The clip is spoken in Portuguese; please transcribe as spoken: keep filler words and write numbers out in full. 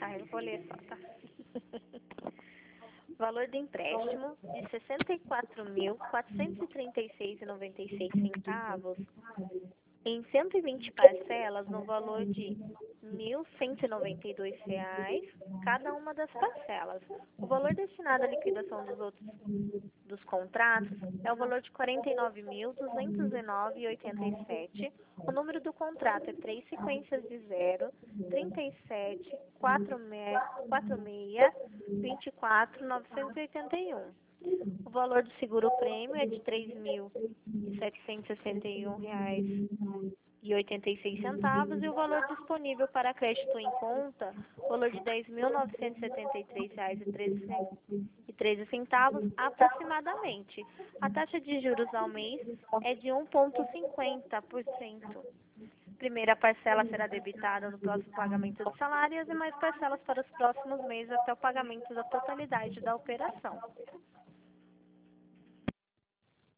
Tá, eu vou ler só, tá? Valor do empréstimo de sessenta e quatro mil, quatrocentos e trinta e seis reais e noventa e seis centavos em cento e vinte parcelas no valor de mil cento e noventa e dois reais cada uma das parcelas. O valor destinado à liquidação dos outros dos contratos é o valor de quarenta e nove mil, duzentos e nove reais e oitenta e sete. O número do contrato é três sequências de zero, trinta e sete, quarenta e seis, vinte e quatro, novecentos e oitenta e um. O valor do seguro-prêmio é de três mil setecentos e sessenta e um reais e oitenta e seis centavos e o valor disponível para crédito em conta, o valor de dez mil novecentos e setenta e três reais e treze centavos aproximadamente. A taxa de juros ao mês é de um vírgula cinquenta por cento. Primeira parcela será debitada no próximo pagamento do salário e as demais parcelas para os próximos meses até o pagamento da totalidade da operação.